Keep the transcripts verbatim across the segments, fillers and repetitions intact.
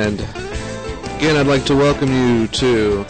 And again, I'd like to welcome you to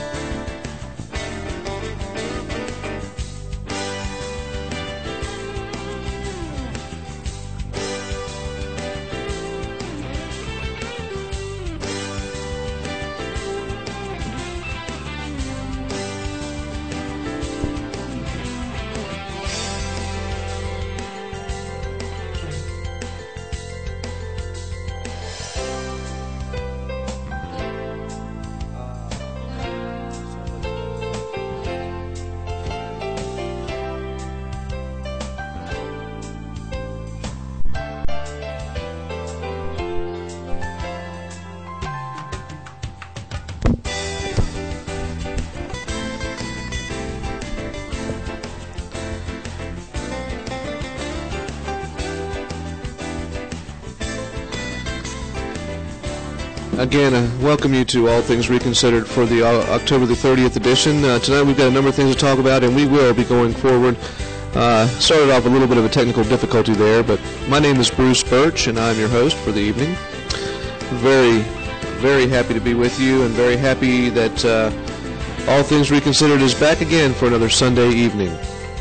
Again, uh, welcome you to All Things Reconsidered for the uh, October the thirtieth edition. Uh, tonight we've got a number of things to talk about, and we will be going forward. Uh, started off a little bit of a technical difficulty there, but my name is Bruce Birch, and I'm your host for the evening. Very, very happy to be with you, and very happy that uh, All Things Reconsidered is back again for another Sunday evening.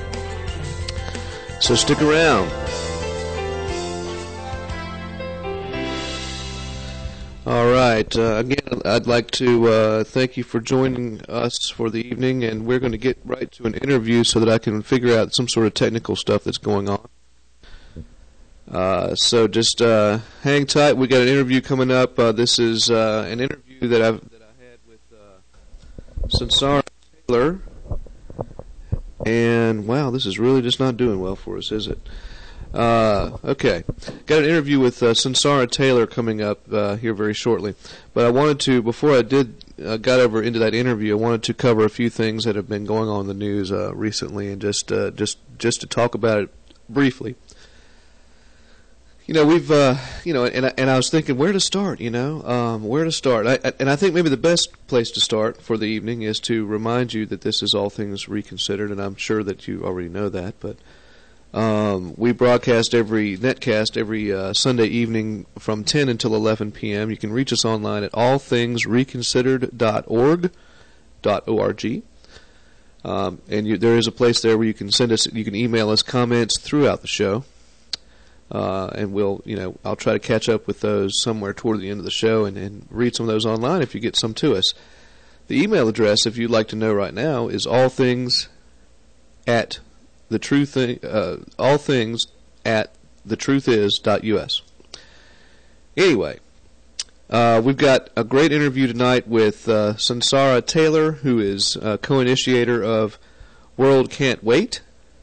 So stick around. All right. Uh, again, I'd like to uh, thank you for joining us for the evening, and we're going to get right to an interview so that I can figure out some sort of technical stuff that's going on. Uh, so just uh, hang tight. We got an interview coming up. Uh, this is uh, an interview that I've that I had with uh, Sunsara Taylor, and wow, this is really just not doing well for us, is it? Uh, okay. Got an interview with uh, Sunsara Taylor coming up uh, here very shortly. But I wanted to, before I did uh, got over into that interview, I wanted to cover a few things that have been going on in the news uh, recently, and just uh, just just to talk about it briefly. You know, we've uh, you know, and I, and I was thinking where to start. You know, um, where to start. I, I, and I think maybe the best place to start for the evening is to remind you that this is All Things Reconsidered, and I'm sure that you already know that, but. Um, we broadcast every netcast every uh, Sunday evening from ten until eleven p.m. You can reach us online at all things reconsidered dot org, .org. Um, and you, there is a place there where you can send us, you can email us comments throughout the show, uh, and we'll, you know, I'll try to catch up with those somewhere toward the end of the show and, and read some of those online if you get some to us. The email address, if you'd like to know right now, is allthings at The truth, uh, all things at the truth is dot u s. Anyway, uh, we've got a great interview tonight with uh, Sunsara Taylor, who is uh, co-initiator of World Can't Wait,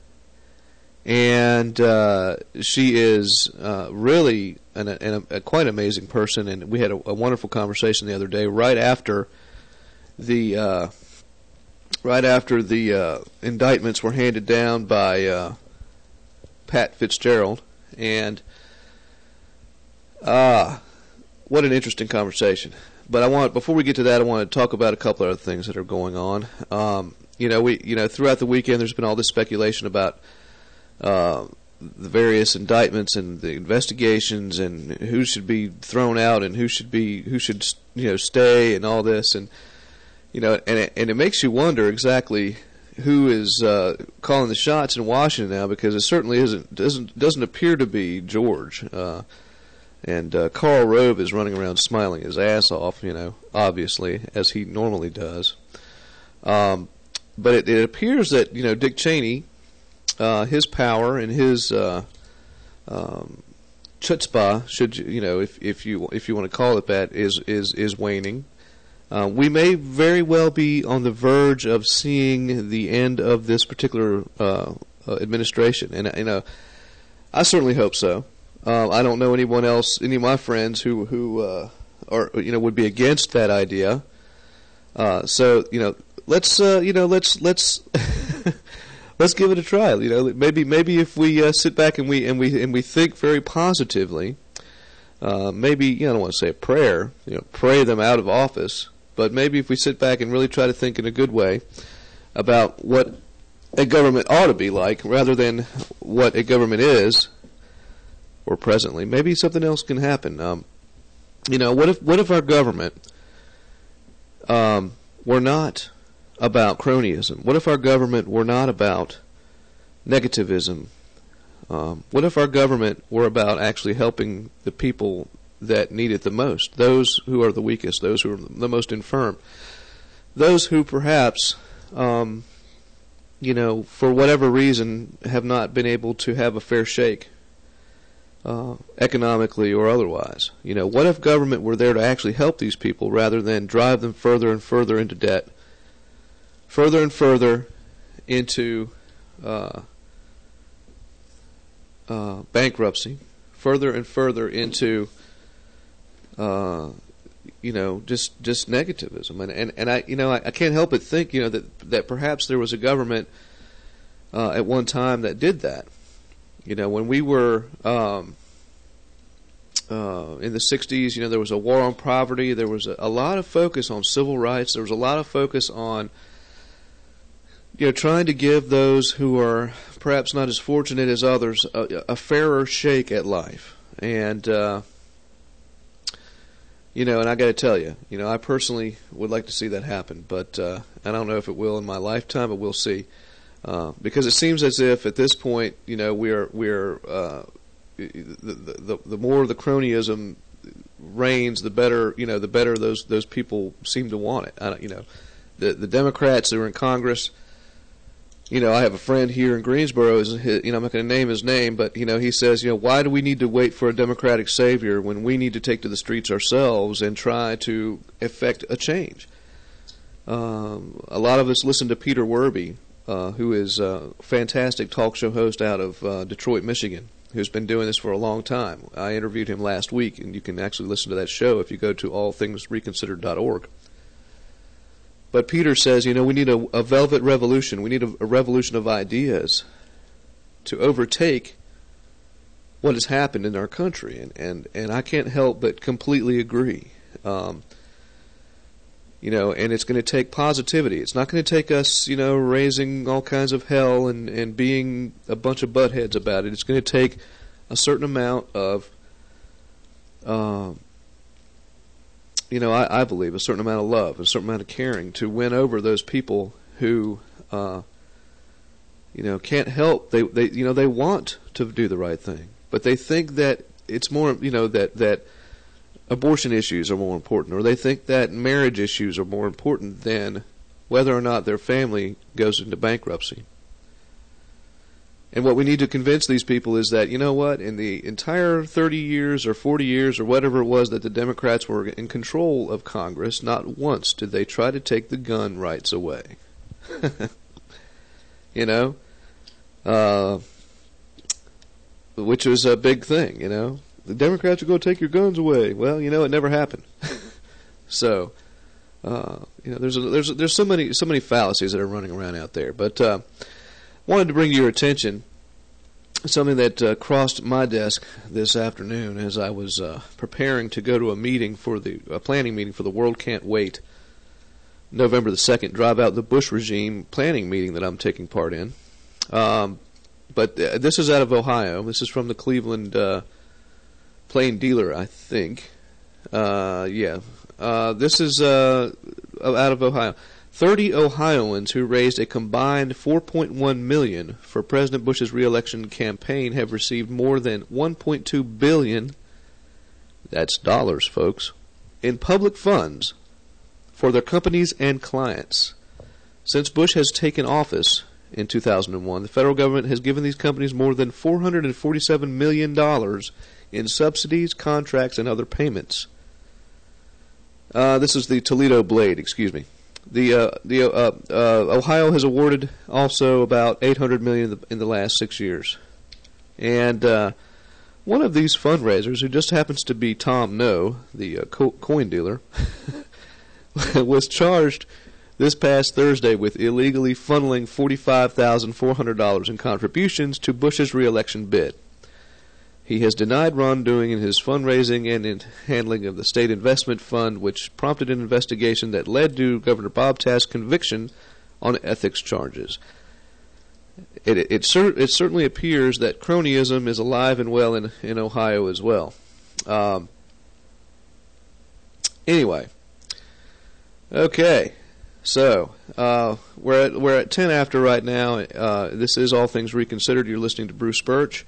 and uh, she is uh, really an, an, a quite amazing person. And we had a, a wonderful conversation the other day, right after the. Uh, Right after the uh, indictments were handed down by uh, Pat Fitzgerald, and ah, uh, what an interesting conversation. But I want, before we get to that, I want to talk about a couple of other things that are going on. Um, you know, we, you know, throughout the weekend, there's been all this speculation about uh, the various indictments and the investigations, and who should be thrown out and who should be, who should, you know, stay, and all this, and. You know, and it, and it makes you wonder exactly who is uh, calling the shots in Washington now, because it certainly isn't doesn't doesn't appear to be George. Uh, and uh, Karl Rove is running around smiling his ass off, you know, obviously, as he normally does. Um, but it, it appears that, you know, Dick Cheney, uh, his power and his uh, um, chutzpah, should you, you know, if if you if you want to call it that, is is is waning. Uh, we may very well be on the verge of seeing the end of this particular uh, uh, administration, and you know, I certainly hope so. Uh, I don't know anyone else, any of my friends who who uh, are you know would be against that idea. Uh, so you know, let's uh, you know let's let's let's give it a try. You know, maybe maybe if we uh, sit back and we and we and we think very positively, uh, maybe you know, I don't want to say a prayer, you know, pray them out of office. But maybe if we sit back and really try to think in a good way about what a government ought to be like, rather than what a government is, or presently, maybe something else can happen. Um, You know, what if what if our government um, were not about cronyism? What if our government were not about negativism? Um, what if our government were about actually helping the people that need it the most, those who are the weakest, those who are the most infirm, those who perhaps, um, you know, for whatever reason have not been able to have a fair shake, uh, economically or otherwise? You know, what if government were there to actually help these people rather than drive them further and further into debt, further and further into uh, uh, bankruptcy, further and further into Uh, you know, just just negativism, and and and I, you know, I, I can't help but think, you know, that that perhaps there was a government uh, at one time that did that. You know, when we were um, uh, in the sixties, you know, there was a war on poverty. There was a, a lot of focus on civil rights. There was a lot of focus on, you know, trying to give those who are perhaps not as fortunate as others a, a fairer shake at life, and. Uh, You know, and I got to tell you, you know, I personally would like to see that happen, but uh, I don't know if it will in my lifetime, but we'll see. Uh, because it seems as if at this point, you know, we're we're uh, the, the the more the cronyism reigns, the better, you know, the better those those people seem to want it. I don't, you know, the the Democrats that are in Congress. You know, I have a friend here in Greensboro. Is his, you know, I'm not going to name his name, but you know, he says, you know, why do we need to wait for a Democratic savior when we need to take to the streets ourselves and try to effect a change? Um, a lot of us listen to Peter Werby, uh, who is a fantastic talk show host out of uh, Detroit, Michigan, who's been doing this for a long time. I interviewed him last week, and you can actually listen to that show if you go to all things reconsidered dot org. But Peter says, you know, we need a, a velvet revolution. We need a, a revolution of ideas to overtake what has happened in our country. And, and, and I can't help but completely agree. Um, you know, and it's going to take positivity. It's not going to take us, you know, raising all kinds of hell and, and being a bunch of buttheads about it. It's going to take a certain amount of... Um, You know, I, I believe a certain amount of love, a certain amount of caring to win over those people who, uh, you know, can't help. They, they, you know, they want to do the right thing, but they think that it's more, you know, that that abortion issues are more important, or they think that marriage issues are more important than whether or not their family goes into bankruptcy. And what we need to convince these people is that, you know what, in the entire thirty years or forty years or whatever it was that the Democrats were in control of Congress, not once did they try to take the gun rights away. You know? Uh, which was a big thing, you know? The Democrats are going to take your guns away. Well, you know, it never happened. So, uh, you know, there's a, there's a, there's so many so many fallacies that are running around out there. But uh, wanted to bring to your attention something that uh, crossed my desk this afternoon as I was uh, preparing to go to a meeting for the a planning meeting for the World Can't Wait, November the second, drive out the Bush regime planning meeting that I'm taking part in. Um, but uh, this is out of Ohio. This is from the Cleveland uh, Plain Dealer, I think. Uh, yeah. Uh, this is uh, out of Ohio. thirty Ohioans who raised a combined four point one million dollars for President Bush's re-election campaign have received more than one point two billion dollars, that's dollars, folks, in public funds for their companies and clients. Since Bush has taken office in two thousand one, the federal government has given these companies more than four hundred forty-seven million dollars in subsidies, contracts, and other payments. Uh, this is the Toledo Blade, excuse me. The uh, the uh, uh, Ohio has awarded also about eight hundred million dollars in the, in the last six years, and uh, one of these fundraisers, who just happens to be Tom No, the uh, co- coin dealer, was charged this past Thursday with illegally funneling forty-five thousand four hundred dollars in contributions to Bush's re-election bid. He has denied wrongdoing in his fundraising and in handling of the state investment fund, which prompted an investigation that led to Governor Bob Taft's conviction on ethics charges. It, it, it, cer- it certainly appears that cronyism is alive and well in, in Ohio as well. Um, Anyway, okay, so uh, we're at, we're at ten after right now. Uh, this is All Things Reconsidered. You're listening to Bruce Birch.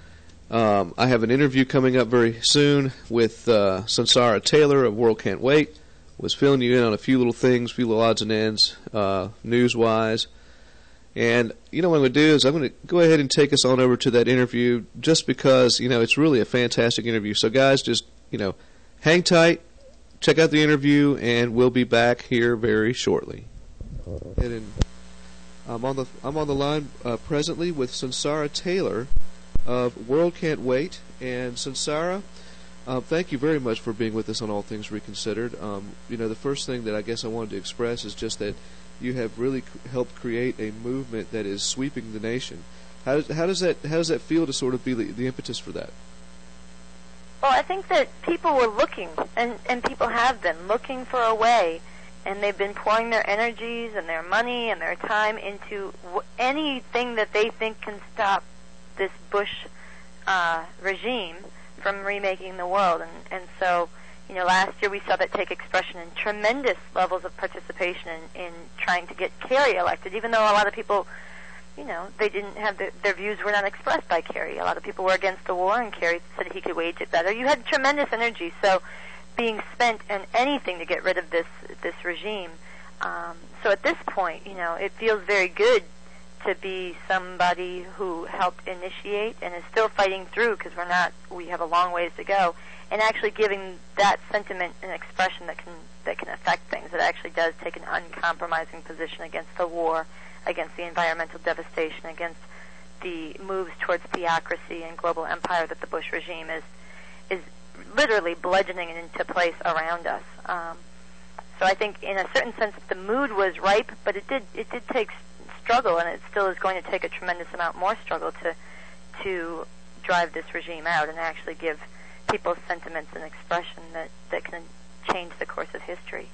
Um, I have an interview coming up very soon with uh, Sunsara Taylor of World Can't Wait. Was filling you in on a few little things, a few little odds and ends, uh, news-wise. And, you know what I'm going to do is I'm going to go ahead and take us on over to that interview just because, you know, it's really a fantastic interview. So, guys, just, you know, hang tight, check out the interview, and we'll be back here very shortly. And I'm on the I'm on the line uh, presently with Sunsara Taylor of World Can't Wait. And, Sunsara, uh, thank you very much for being with us on All Things Reconsidered. Um, you know, the first thing that I guess I wanted to express is just that you have really c- helped create a movement that is sweeping the nation. How does, how does that how does that feel to sort of be the, the impetus for that? Well, I think that people were looking, and, and people have been looking for a way, and they've been pouring their energies and their money and their time into w- anything that they think can stop this Bush uh, regime from remaking the world. And, and so, you know, last year we saw that take expression in tremendous levels of participation in, in trying to get Kerry elected, even though a lot of people, you know, they didn't have the, their views were not expressed by Kerry. A lot of people were against the war, and Kerry said he could wage it better. You had tremendous energy, so being spent in anything to get rid of this this regime. Um, so at this point, you know, it feels very good to be somebody who helped initiate and is still fighting through, because we're not, we have a long ways to go, and actually giving that sentiment an expression that can that can affect things. It actually does take an uncompromising position against the war, against the environmental devastation, against the moves towards theocracy and global empire that the Bush regime is is literally bludgeoning into place around us. Um, so I think, in a certain sense, the mood was ripe, but it did it did take struggle, and it still is going to take a tremendous amount more struggle to to drive this regime out and actually give people's sentiments an expression that, that can change the course of history.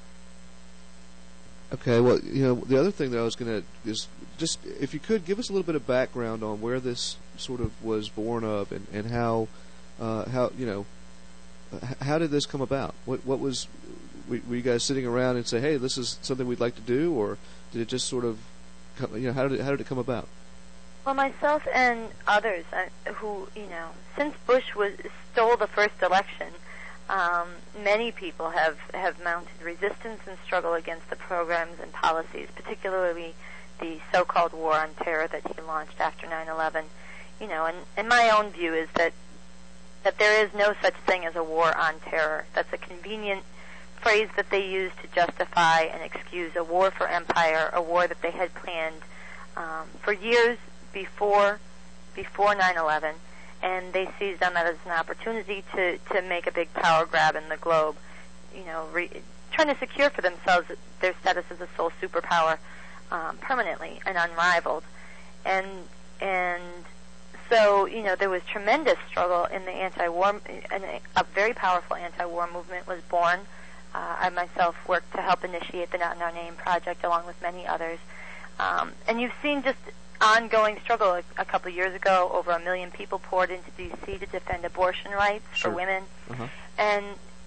Okay, well, you know, the other thing that I was going to is just, if you could, give us a little bit of background on where this sort of was born of, and, and how, uh, how you know, h- how did this come about? What what was, were you guys sitting around and say, hey, this is something we'd like to do, or did it just sort of, come, you know, how did it, how did it come about? Well, myself and others uh, who, you know, since Bush was stole the first election, um, many people have, have mounted resistance and struggle against the programs and policies, particularly the so-called war on terror that he launched after nine eleven. You know, and, and my own view is that that there is no such thing as a war on terror. That's a convenient phrase that they use to justify and excuse a war for empire, a war that they had planned um, for years before before nine eleven, and they seized on that as an opportunity to, to make a big power grab in the globe, you know, re, trying to secure for themselves their status as a sole superpower um, permanently and unrivaled. And and so, you know, there was tremendous struggle in the anti-war, and a very powerful anti-war movement was born. Uh, I myself worked to help initiate the Not in Our Name project along with many others. Um, and you've seen just ongoing struggle. A, a couple of years ago, over a million people poured into D C to defend abortion rights Sure. for women. Uh-huh. And,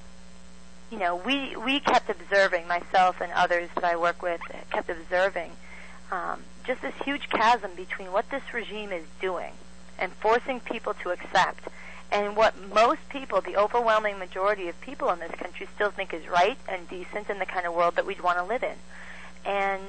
you know, we, we kept observing, myself and others that I work with, kept observing um, just this huge chasm between what this regime is doing and forcing people to accept, and what most people, the overwhelming majority of people in this country, still think is right and decent in the kind of world that we'd want to live in. And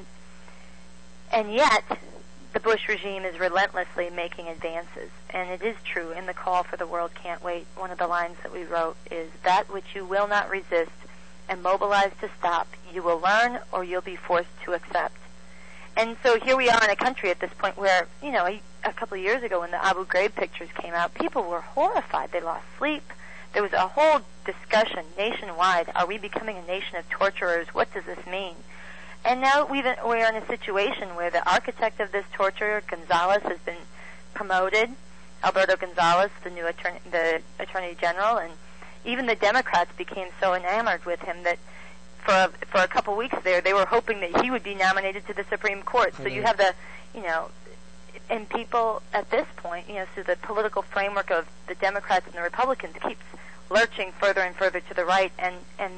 and yet, the Bush regime is relentlessly making advances. And it is true, in the call for the world can't wait, one of the lines that we wrote is, that which you will not resist and mobilize to stop, you will learn or you'll be forced to accept. And so here we are in a country at this point where, you know, a, a couple of years ago when the Abu Ghraib pictures came out, people were horrified. They lost sleep. There was a whole discussion nationwide. Are we becoming a nation of torturers? What does this mean? And now we've, we're in a situation where the architect of this torture, Gonzalez, has been promoted. Alberto Gonzalez, the new attorney, the attorney general, and even the Democrats became so enamored with him that for a, for a couple weeks there, they were hoping that he would be nominated to the Supreme Court. So you have the, you know, and people at this point, you know, so the political framework of the Democrats and the Republicans keeps lurching further and further to the right, and and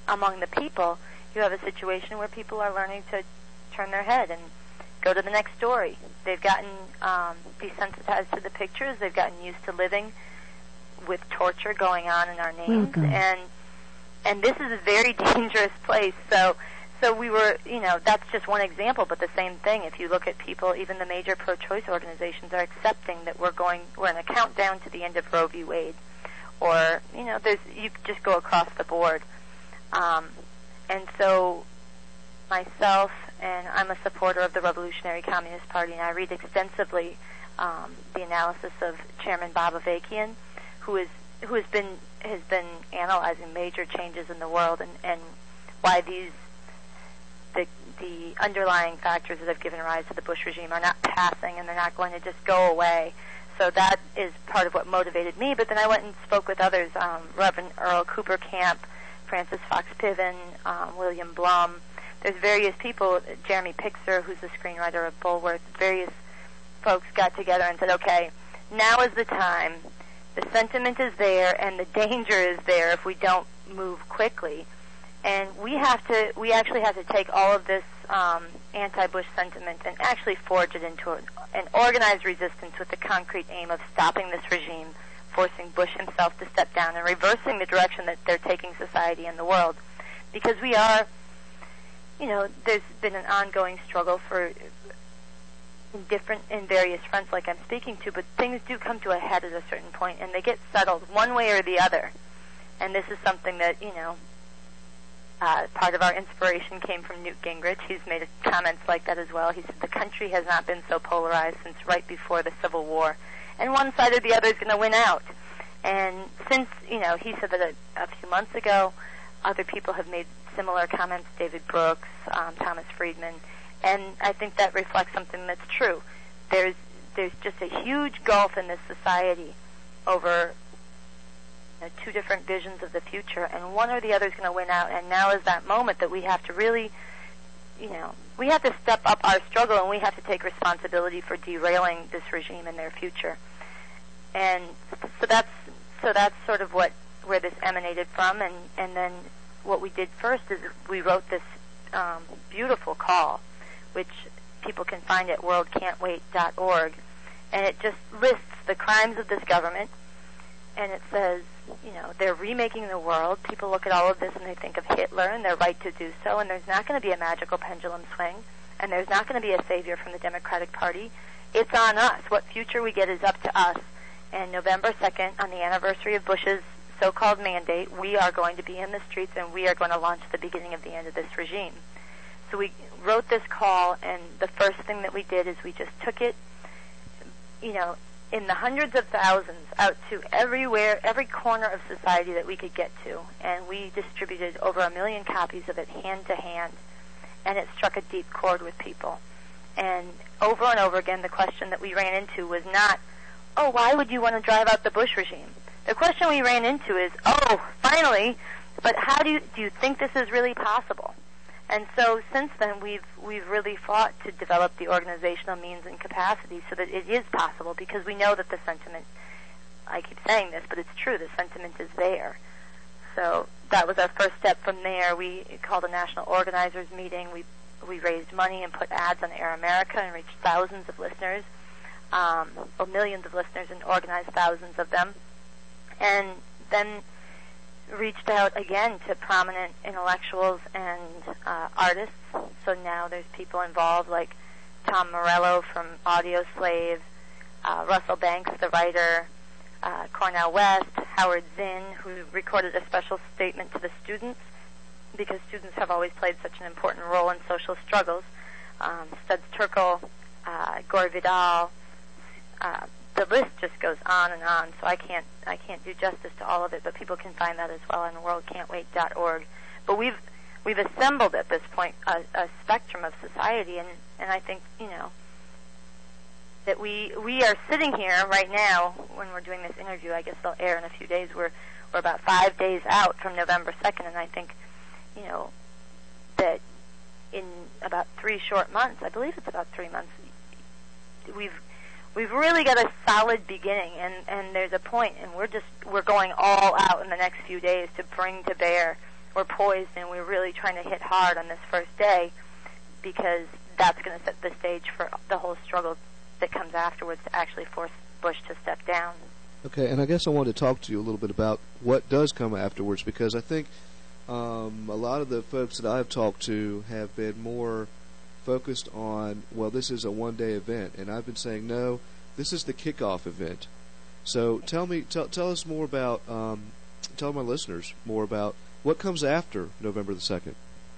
among the people, you have a situation where people are learning to turn their head and go to the next story. They've gotten um, desensitized to the pictures. They've gotten used to living with torture going on in our names, Welcome. and and this is a very dangerous place. So. So we were, you know, that's just one example, but the same thing. If you look at people, even the major pro-choice organizations are accepting that we're going, we're in a countdown to the end of Roe v. Wade, or you know, there's you just go across the board. Um, and so, myself, and I'm a supporter of the Revolutionary Communist Party, and I read extensively um, the analysis of Chairman Bob Avakian, who is who has been has been analyzing major changes in the world and and why these. The, the underlying factors that have given rise to the Bush regime are not passing, and they're not going to just go away. So that is part of what motivated me. But then I went and spoke with others, um, Reverend Earl Cooper Camp, Francis Fox Piven, um, William Blum. There's various people, Jeremy Pixar, who's the screenwriter of Bulworth, various folks got together and said, okay, now is the time. The sentiment is there, and the danger is there if we don't move quickly. And we have to, we actually have to take all of this um, anti-Bush sentiment and actually forge it into an, an organized resistance with the concrete aim of stopping this regime, forcing Bush himself to step down, and reversing the direction that they're taking society and the world. Because we are, you know, there's been an ongoing struggle for in different, in various fronts like I'm speaking to, but things do come to a head at a certain point, and they get settled one way or the other. And this is something that, you know, Uh, part of our inspiration came from Newt Gingrich. He's made comments like that as well. He said the country has not been so polarized since right before the Civil War, and one side or the other is going to win out. And since, you know, he said that a, a few months ago, other people have made similar comments, David Brooks, um, Thomas Friedman, and I think that reflects something that's true. There's there's just a huge gulf in this society over two different visions of the future, and one or the other is going to win out, and now is that moment that we have to really, you know, we have to step up our struggle, and we have to take responsibility for derailing this regime and their future. And so that's so that's sort of what where this emanated from, and, and then what we did first is we wrote this um, beautiful call, which people can find at world can't wait dot org, and it just lists the crimes of this government, and it says, you know, they're remaking the world. People look at all of this and they think of Hitler and their right to do so, and there's not going to be a magical pendulum swing, and there's not going to be a savior from the Democratic Party. It's on us. What future we get is up to us. And November second, on the anniversary of Bush's so-called mandate, we are going to be in the streets, and we are going to launch the beginning of the end of this regime. So we wrote this call, and the first thing that we did is we just took it, you know, in the hundreds of thousands out to everywhere, every corner of society that we could get to. And we distributed over a million copies of it hand to hand. And it struck a deep chord with people. And over and over again, the question that we ran into was not, oh, why would you want to drive out the Bush regime? The question we ran into is, oh, finally, but how do you, do you think this is really possible? And so since then, we've we've really fought to develop the organizational means and capacity so that it is possible, because we know that the sentiment, I keep saying this, but it's true, the sentiment is there. So that was our first step. From there, we called a national organizers meeting. We we raised money and put ads on Air America and reached thousands of listeners, um, or millions of listeners, and organized thousands of them. And then reached out again to prominent intellectuals and uh, artists. So now there's people involved like Tom Morello from Audio Slave, uh, Russell Banks, the writer, uh, Cornel West, Howard Zinn, who recorded a special statement to the students, because students have always played such an important role in social struggles. Um, Studs Terkel, uh, Gore Vidal, uh, the list just goes on and on, so I can't I can't do justice to all of it, but people can find that as well on world can't wait dot org. But we've we've assembled at this point a, a spectrum of society, and, and I think, you know, that we we are sitting here right now when we're doing this interview. I guess they'll air in a few days. We're we're about five days out from November second, and I think, you know, that in about three short months, I believe it's about three months, we've We've really got a solid beginning, and, and there's a point, and we're just we're going all out in the next few days to bring to bear we're poised and we're really trying to hit hard on this first day, because that's going to set the stage for the whole struggle that comes afterwards to actually force Bush to step down. Okay, and I guess I wanted to talk to you a little bit about what does come afterwards, because I think um, a lot of the folks that I've talked to have been more focused on, well, this is a one-day event, and I've been saying, no, this is the kickoff event. So tell me, tell, tell us more about, um, tell my listeners more about what comes after November the second.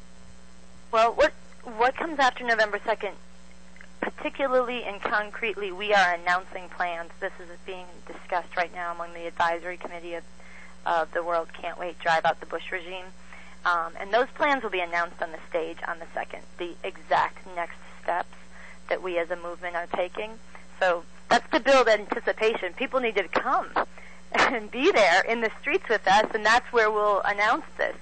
Well, what what comes after November second, particularly and concretely, we are announcing plans. This is being discussed right now among the advisory committee of, of the World Can't Wait Drive Out the Bush Regime. Um, and those plans will be announced on the stage on the second, the exact next steps that we as a movement are taking. So that's to build anticipation. People need to come and be there in the streets with us, and that's where we'll announce this.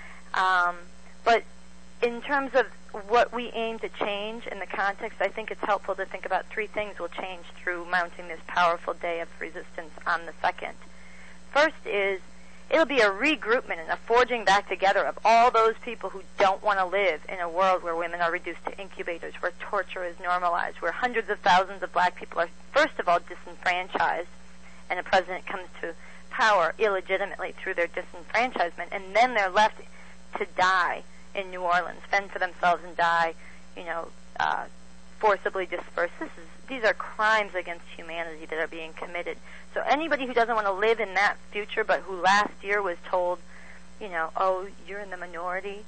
Um, but in terms of what we aim to change in the context, I think it's helpful to think about three things will change through mounting this powerful day of resistance on the second. First is it'll be a regroupment and a forging back together of all those people who don't want to live in a world where women are reduced to incubators, where torture is normalized, where hundreds of thousands of black people are, first of all, disenfranchised, and a president comes to power illegitimately through their disenfranchisement, and then they're left to die in New Orleans, fend for themselves and die, you know, uh, forcibly dispersed. This is, these are crimes against humanity that are being committed. So anybody who doesn't want to live in that future, but who last year was told, you know, oh, you're in the minority,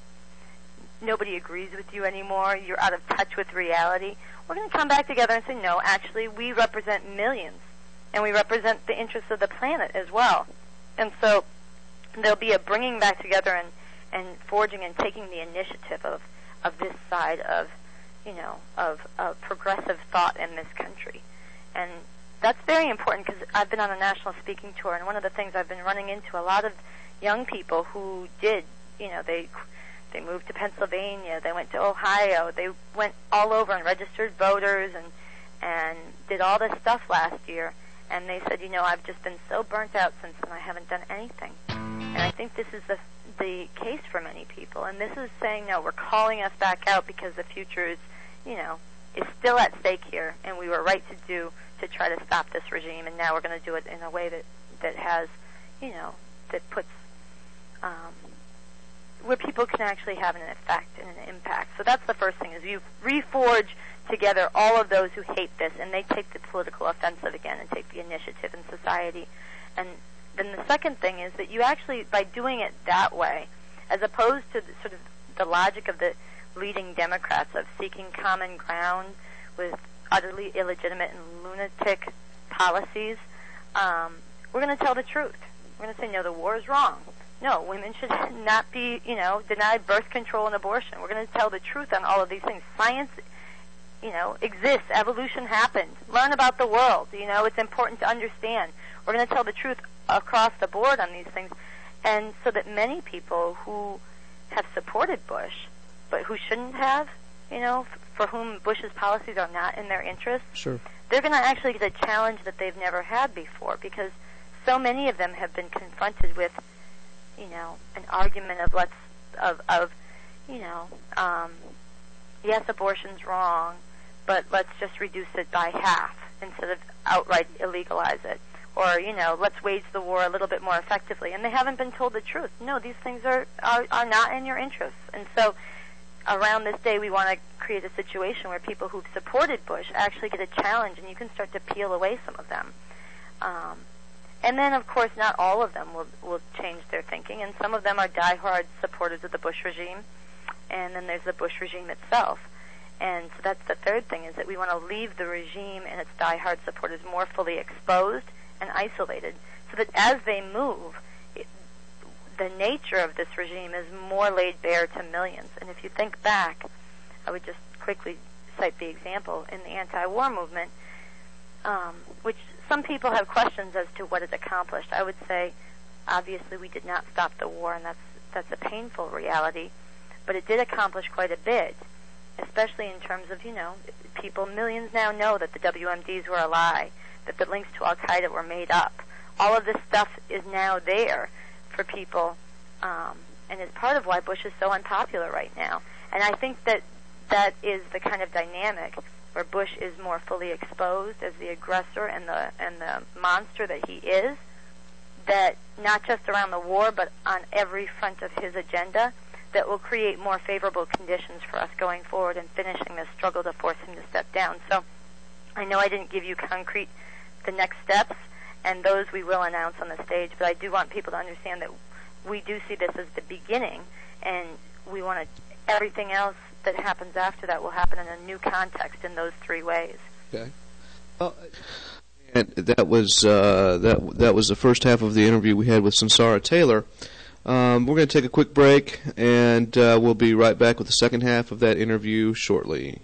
nobody agrees with you anymore, you're out of touch with reality, we're going to come back together and say, no, actually, we represent millions, and we represent the interests of the planet as well. And so there'll be a bringing back together and, and forging and taking the initiative of, of this side of, you know, of, of progressive thought in this country. And that's very important, because I've been on a national speaking tour, and one of the things I've been running into, a lot of young people who did, you know, they they moved to Pennsylvania, they went to Ohio, they went all over and registered voters and and did all this stuff last year, and they said, you know, I've just been so burnt out since then, I haven't done anything. And I think this is the the case for many people, and this is saying, no, we're calling us back out because the future is, you know, is still at stake here, and we were right to do to try to stop this regime, and now we're going to do it in a way that, that has, you know, that puts, um, where people can actually have an effect and an impact. So that's the first thing, is you reforge together all of those who hate this, and they take the political offensive again and take the initiative in society. And then the second thing is that you actually, by doing it that way, as opposed to the, sort of the logic of the leading Democrats of seeking common ground with utterly illegitimate and lunatic policies, um, we're going to tell the truth. We're going to say, no, the war is wrong. No, women should not be, you know, denied birth control and abortion. We're going to tell the truth on all of these things. Science, you know, exists. Evolution happened. Learn about the world. You know, it's important to understand. We're going to tell the truth across the board on these things. And so that many people who have supported Bush, but who shouldn't have, you know, f- for whom Bush's policies are not in their interest, sure, they're going to actually get a challenge that they've never had before, because so many of them have been confronted with, you know, an argument of let's, of, of you know, um, yes, abortion's wrong, but let's just reduce it by half instead of outright illegalize it. Or, you know, let's wage the war a little bit more effectively. And they haven't been told the truth. No, these things are, are, are not in your interests. And so around this day, we want to create a situation where people who've supported Bush actually get a challenge, and you can start to peel away some of them. Um, and then, of course, not all of them will, will change their thinking, and some of them are diehard supporters of the Bush regime, and then there's the Bush regime itself. And so that's the third thing, is that we want to leave the regime and its diehard supporters more fully exposed and isolated, so that as they move, it, the nature of this regime is more laid bare to millions. And if you think back, I would just quickly cite the example in the anti-war movement, um, which some people have questions as to what it accomplished. I would say, obviously, we did not stop the war, and that's that's a painful reality, but it did accomplish quite a bit, especially in terms of, you know, people, millions now know that the W M Ds were a lie, that the links to Al-Qaeda were made up. All of this stuff is now there for people um, and is part of why Bush is so unpopular right now. And I think that that is the kind of dynamic where Bush is more fully exposed as the aggressor and the and the monster that he is, that not just around the war, but on every front of his agenda, that will create more favorable conditions for us going forward and finishing this struggle to force him to step down. So I know I didn't give you concrete the next steps, and those we will announce on the stage, but I do want people to understand that we do see this as the beginning, and we want to, everything else that happens after that will happen in a new context in those three ways. Okay. Well, and that was uh, that that was the first half of the interview we had with Sunsara Taylor. Um, we're going to take a quick break, and uh, we'll be right back with the second half of that interview shortly.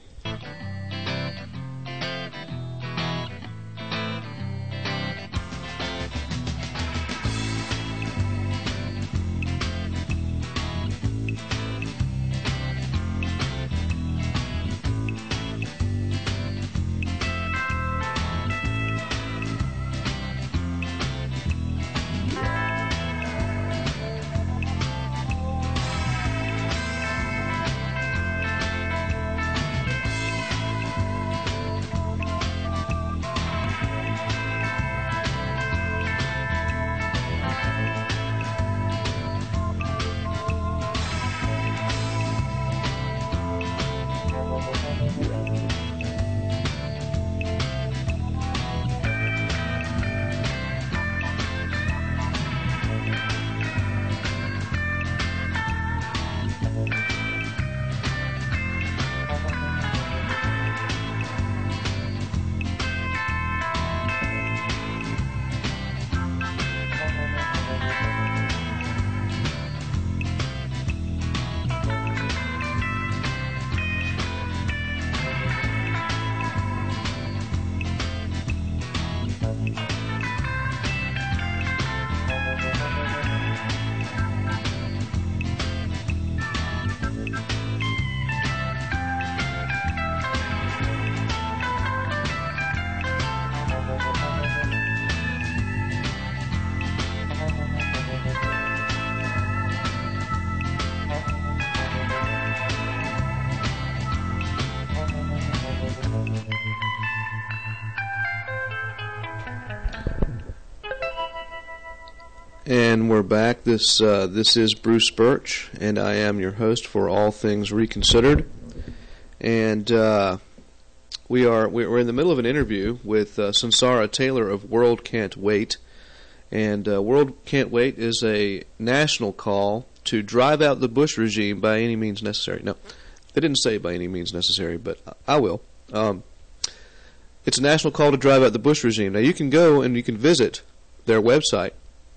And we're back. This uh, this is Bruce Birch, and I am your host for All Things Reconsidered. And uh, we are we're in the middle of an interview with uh, Sunsara Taylor of World Can't Wait. And uh, World Can't Wait is a national call to drive out the Bush regime by any means necessary. No, they didn't say by any means necessary, but I will. Um, it's a national call to drive out the Bush regime. Now, you can go and you can visit their website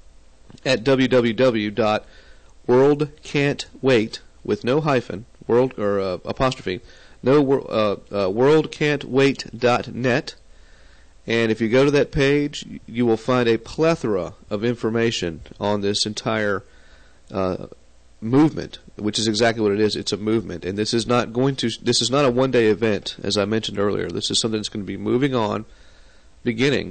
at w w w dot world can't wait with no hyphen world or uh, apostrophe no uh, uh, world can't wait dot net, and if you go to that page, you will find a plethora of information on this entire uh, movement, which is exactly what it is. It's a movement, and this is not going to this is not a one day event, as I mentioned earlier. This is something that's going to be moving on, beginning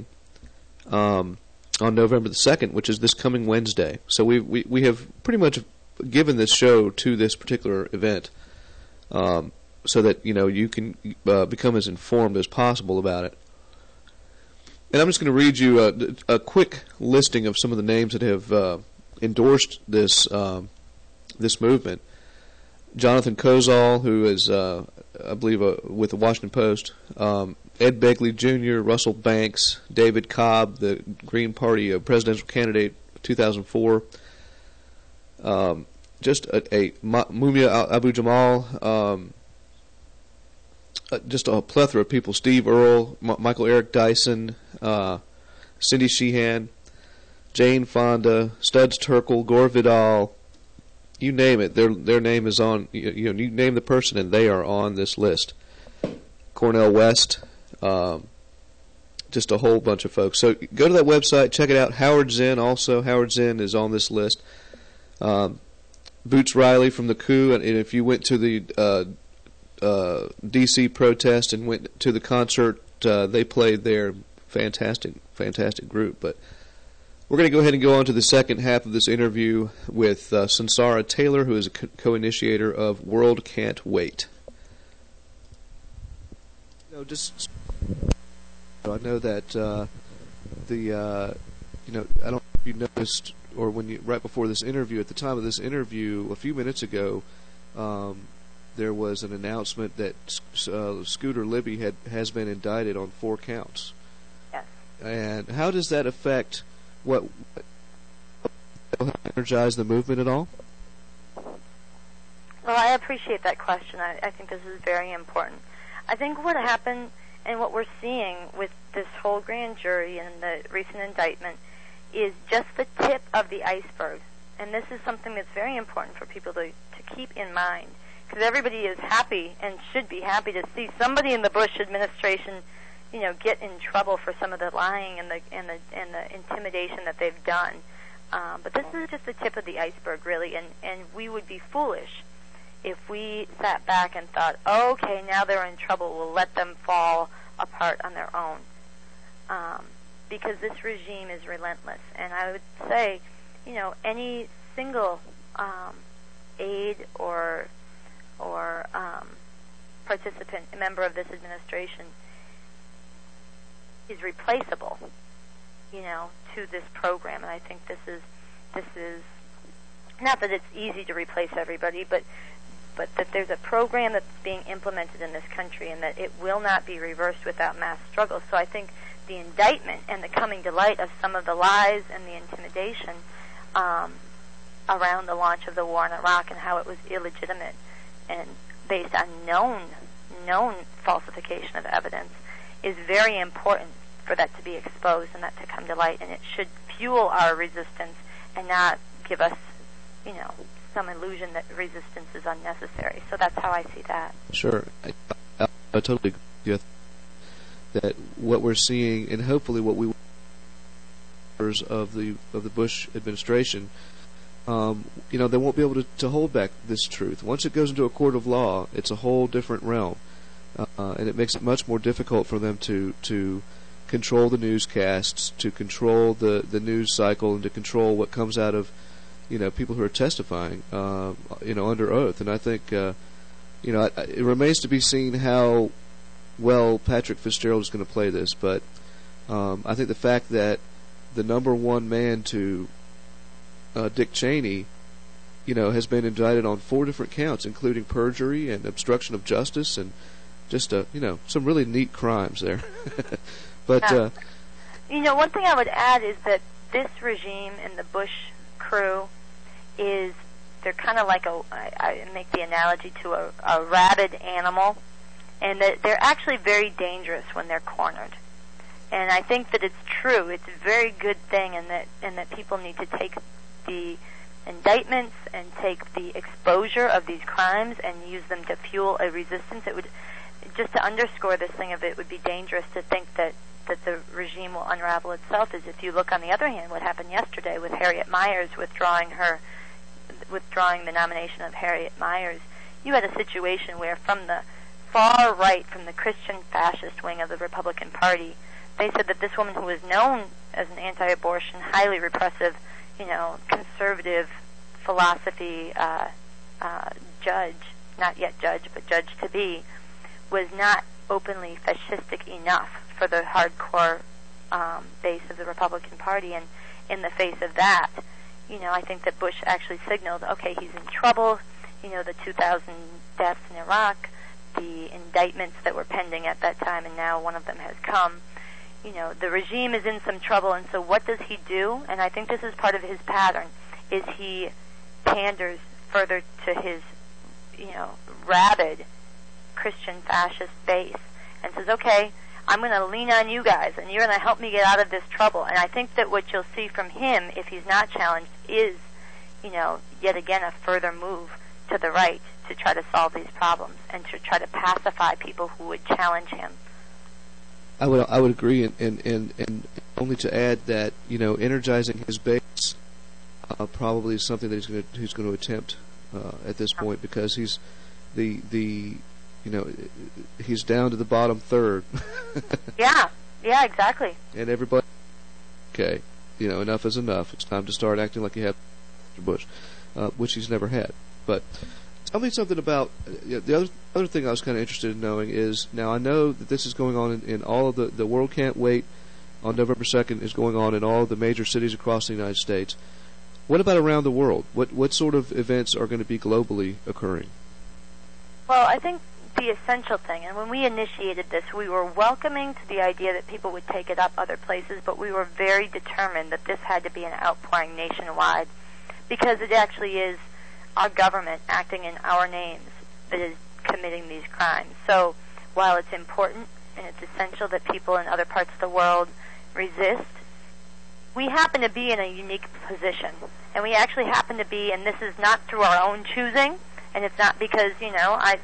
Um, on November the second, which is this coming Wednesday. So we we we have pretty much given this show to this particular event, um, so that you know you can uh, become as informed as possible about it. And I'm just going to read you a, a quick listing of some of the names that have uh, endorsed this um, this movement. Jonathan Kozol, who is, uh, I believe, uh, with the Washington Post. Um, Ed Begley Junior, Russell Banks, David Cobb, the Green Party uh, presidential candidate, two thousand four. Um, just a, a Mumia Abu Jamal, um, uh, just a plethora of people. Steve Earle, M- Michael Eric Dyson, uh, Cindy Sheehan, Jane Fonda, Studs Terkel, Gore Vidal. You name it, their their name is on. You, you know, you name the person, and they are on this list. Cornel West. Um, just a whole bunch of folks. So go to that website, check it out. Howard Zinn also. Howard Zinn is on this list. Um, Boots Riley from the coup. And if you went to the uh, uh, D C protest and went to the concert, uh, they played there. Fantastic, fantastic group. But We're going to go ahead and go on to the second half of this interview with uh, Sunsara Taylor, who is a co-initiator of World Can't Wait. You know, just I know that uh, the uh, you know I don't know if you noticed, or when you right before this interview, at the time of this interview, a few minutes ago, um, there was an announcement that uh, Scooter Libby had has been indicted on four counts. Yes. And how does that affect? What will energize the movement at all? Well, I appreciate that question. I, I think this is very important. I think what happened and what we're seeing with this whole grand jury and the recent indictment is just the tip of the iceberg. And this is something that's very important for people to, to keep in mind, because everybody is happy and should be happy to see somebody in the Bush administration, you know, get in trouble for some of the lying and the and the and the intimidation that they've done. Um, but this is just the tip of the iceberg, really, and and we would be foolish if we sat back and thought, oh, okay, now they're in trouble, we'll let them fall apart on their own, um, because this regime is relentless. And I would say, you know, any single um, aide or or um, participant, a member of this administration, is replaceable, you know, to this program. And I think this is this is not that it's easy to replace everybody, but but that there's a program that's being implemented in this country and that it will not be reversed without mass struggle. So I think the indictment and the coming to light of some of the lies and the intimidation um, around the launch of the war in Iraq and how it was illegitimate and based on known known falsification of evidence is very important for that to be exposed and that to come to light, and it should fuel our resistance and not give us, you know, some illusion that resistance is unnecessary. So that's how I see that. Sure. I, I, I totally agree with you that what we're seeing, and hopefully what we of the of the Bush administration, um, you know, they won't be able to, to hold back this truth. Once it goes into a court of law, it's a whole different realm. Uh, and it makes it much more difficult for them to to control the newscasts, to control the, the news cycle, and to control what comes out of, you know, people who are testifying, uh, you know, under oath. And I think, uh, you know, it, it remains to be seen how well Patrick Fitzgerald is going to play this. But um, I think the fact that the number one man to uh, Dick Cheney, you know, has been indicted on four different counts, including perjury and obstruction of justice and just, uh, you know, some really neat crimes there. but, yeah. uh, you know, one thing I would add is that this regime and the Bush crew is, they're kind of like a, I, I make the analogy to a, a rabid animal, and that they're actually very dangerous when they're cornered. And I think that it's true. It's a very good thing, and that and that people need to take the indictments and take the exposure of these crimes and use them to fuel a resistance. It would, just to underscore this thing of it would be dangerous to think that, that the regime will unravel itself, is if you look on the other hand what happened yesterday with Harriet Miers withdrawing her, withdrawing the nomination of Harriet Miers. You had a situation where from the far right, from the Christian fascist wing of the Republican Party, they said that this woman, who was known as an anti-abortion, highly repressive, you know, conservative philosophy uh, uh, judge, not yet judge, but judge to be, was not openly fascistic enough for the hardcore um, base of the Republican Party. And in the face of that, you know, I think that Bush actually signaled, okay, he's in trouble. You know, the two thousand deaths in Iraq, the indictments that were pending at that time, and now one of them has come. You know, the regime is in some trouble, and so what does he do? And I think this is part of his pattern, is he panders further to his, you know, rabid Christian fascist base and says, okay, I'm going to lean on you guys, and you're going to help me get out of this trouble. And I think that what you'll see from him, if he's not challenged, is, you know, yet again a further move to the right to try to solve these problems and to try to pacify people who would challenge him. I would I would agree, and, and, and, and only to add that, you know, energizing his base uh, probably is something that he's going to he's going to attempt uh, at this point, because he's the the you know he's down to the bottom third. yeah, yeah, exactly. And everybody, okay, you know, enough is enough. It's time to start acting like you have Mister Bush, uh, which he's never had. But tell me something about uh, the other other thing I was kind of interested in knowing is, now I know that this is going on in, in all of the, the World Can't Wait on November second is going on in all of the major cities across the United States. What about around the world? What what sort of events are going to be globally occurring? Well, I think the essential thing, and when we initiated this, we were welcoming to the idea that people would take it up other places, but we were very determined that this had to be an outpouring nationwide, because it actually is our government acting in our names that is committing these crimes. So while it's important and it's essential that people in other parts of the world resist, we happen to be in a unique position. And we actually happen to be, and this is not through our own choosing, and it's not because, you know, I,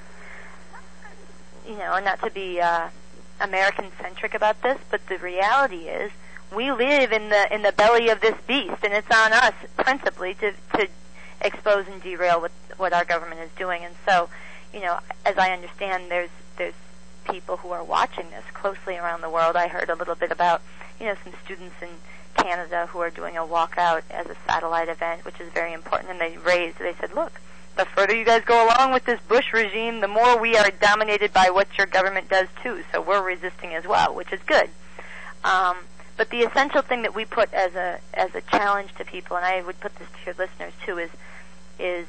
you know, not to be uh, American-centric about this, but the reality is we live in the in the belly of this beast, and it's on us principally to to expose and derail what what our government is doing. And so, you know, as I understand, there's there's people who are watching this closely around the world. I heard a little bit about, you know, some students in Canada who are doing a walkout as a satellite event, which is very important. And they raised, they said, look, the further you guys go along with this Bush regime, the more we are dominated by what your government does too. So we're resisting as well, which is good. Um, but the essential thing that we put as a as a challenge to people, and I would put this to your listeners too, is is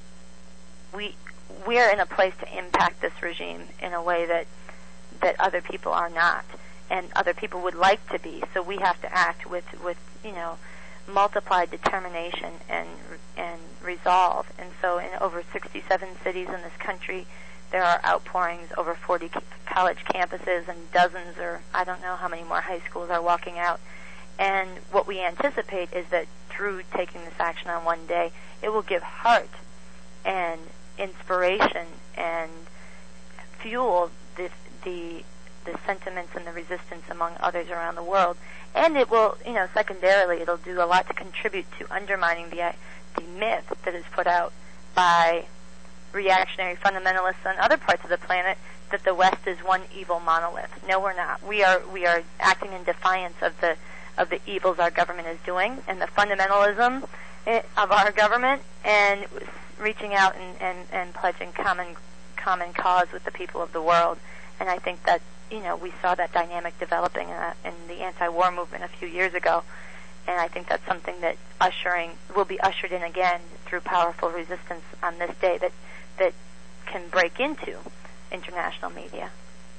we we're in a place to impact this regime in a way that that other people are not, and other people would like to be. So we have to act with with you know multiplied determination and and resolve. And so in over sixty-seven cities in this country, there are outpourings over forty college campuses, and dozens, or I don't know how many more high schools are walking out. And what we anticipate is that through taking this action on one day, it will give heart and inspiration and fuel the the the sentiments and the resistance among others around the world. And it will, you know, secondarily, it'll do a lot to contribute to undermining the the myth that is put out by reactionary fundamentalists on other parts of the planet that the West is one evil monolith. No, we're not. We are we are acting in defiance of the of the evils our government is doing and the fundamentalism of our government, and reaching out and, and, and pledging common common cause with the people of the world. And I think that, you know, we saw that dynamic developing uh, in the anti-war movement a few years ago, and I think that's something that ushering will be ushered in again through powerful resistance on this day that that can break into international media.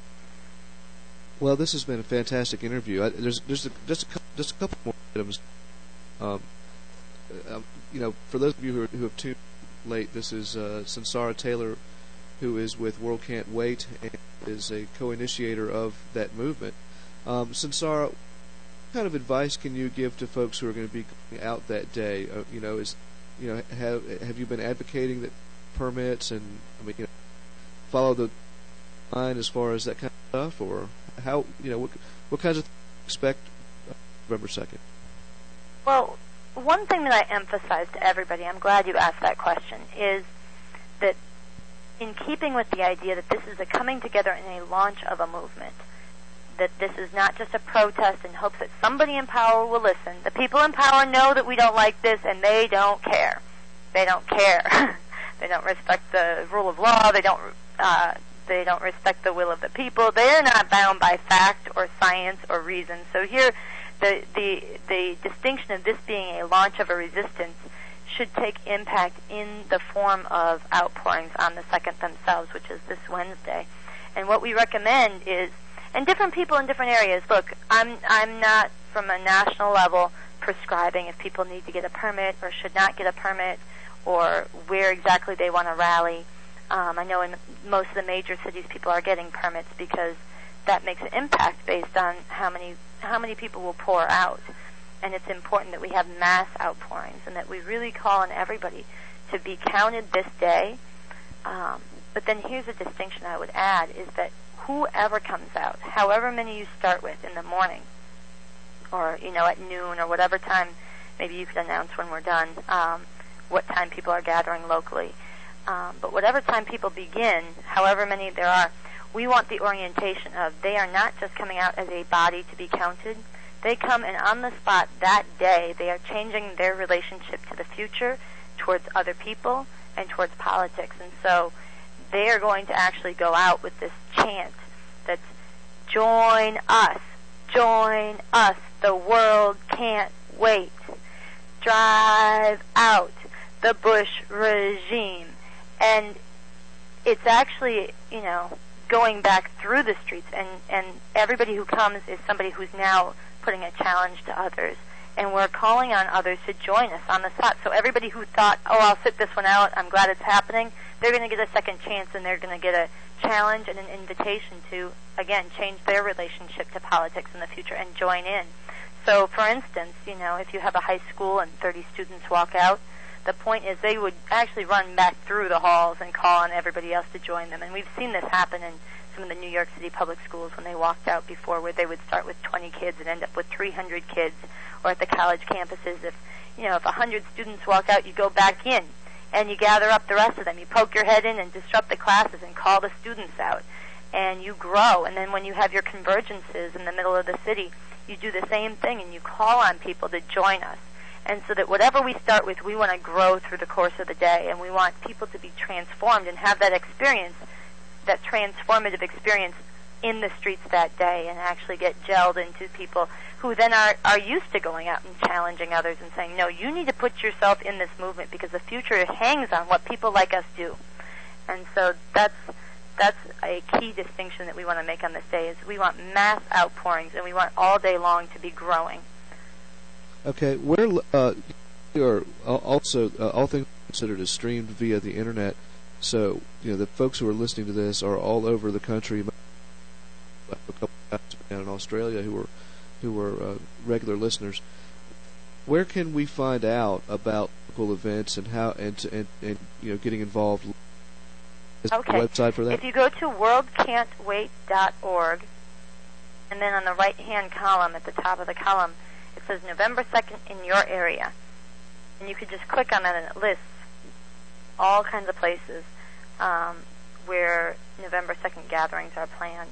Well, this has been a fantastic interview. I, there's there's a, just a couple, just a couple more items. Um, uh, you know, for those of you who, are, who have tuned late, this is uh, Sunsara Taylor, who is with World Can't Wait and is a co-initiator of that movement. Um, Sunsara, what kind of advice can you give to folks who are going to be going out that day? Uh, you know, is you know have have you been advocating that permits and I mean, you know, follow the line as far as that kind of stuff, or how you know what what kinds of things expect uh, November second? Well, one thing that I emphasize to everybody, I'm glad you asked that question, is that in keeping with the idea that this is a coming together and a launch of a movement, that this is not just a protest in hopes that somebody in power will listen. The people in power know that we don't like this, and they don't care. They don't care. They don't respect the rule of law. They don't. Uh, they don't respect the will of the people. They are not bound by fact or science or reason. So here, the the the distinction of this being a launch of a resistance should take impact in the form of outpourings on the second themselves, which is this Wednesday. And what we recommend is, and different people in different areas, look, I'm I'm not from a national level prescribing if people need to get a permit or should not get a permit or where exactly they want to rally. Um, I know in most of the major cities people are getting permits because that makes an impact based on how many how many people will pour out. And it's important that we have mass outpourings and that we really call on everybody to be counted this day. Um, but then here's a distinction I would add, is that whoever comes out, however many you start with in the morning or, you know, at noon or whatever time, maybe you could announce when we're done um, what time people are gathering locally. Um, but whatever time people begin, however many there are, we want the orientation of they are not just coming out as a body to be counted. They come, and on the spot that day, they are changing their relationship to the future, towards other people, and towards politics. And so they are going to actually go out with this chant that's, join us, join us, the world can't wait. Drive out the Bush regime. And it's actually, you know, going back through the streets, and, and everybody who comes is somebody who's now putting a challenge to others. And we're calling on others to join us on the spot. So everybody who thought, oh, I'll sit this one out, I'm glad it's happening, they're going to get a second chance, and they're going to get a challenge and an invitation to, again, change their relationship to politics in the future and join in. So, for instance, you know, if you have a high school and thirty students walk out, the point is they would actually run back through the halls and call on everybody else to join them. And we've seen this happen in some of the New York City public schools when they walked out before, where they would start with twenty kids and end up with three hundred kids. Or at the college campuses, if, you know, if one hundred students walk out, you go back in and you gather up the rest of them. You poke your head in and disrupt the classes and call the students out. And you grow. And then when you have your convergences in the middle of the city, you do the same thing and you call on people to join us. And so that whatever we start with, we want to grow through the course of the day, and we want people to be transformed and have that experience, that transformative experience in the streets that day, and actually get gelled into people who then are, are used to going out and challenging others and saying, no, you need to put yourself in this movement because the future hangs on what people like us do. And so that's that's a key distinction that we want to make on this day, is we want mass outpourings, and we want all day long to be growing. Okay, we're uh, we are also uh, all things considered is streamed via the internet. So you know the folks who are listening to this are all over the country. A couple down in Australia who are who are uh, regular listeners. Where can we find out about local events and how and to, and, and you know getting involved? Is okay. there a website for that? If you go to world can't wait dot org, and then on the right-hand column at the top of the column, it says November second in your area. And you could just click on that and it lists all kinds of places um, where November second gatherings are planned.